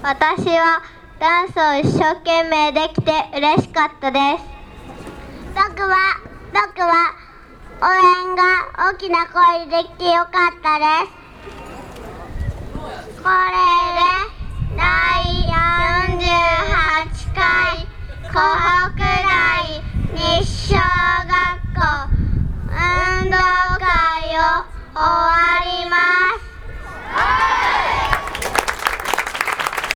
私はダンスを一生懸命できて嬉しかったです。 僕は応援が大きな声でできてよかったです。これ